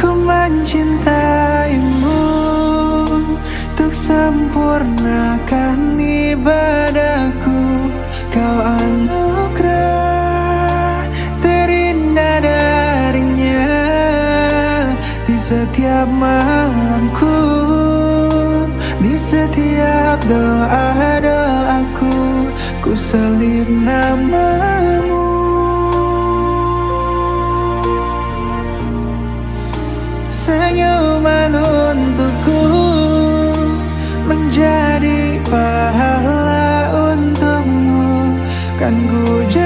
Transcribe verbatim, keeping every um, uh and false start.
Ku mencintaimu untuk sempurnakan ibadahku. Kau anugerah terindah darinya. Di setiap malamku, di setiap doa-doaku, ku selip namamu. Senyuman untukku menjadi pahala untukmu. Kan ku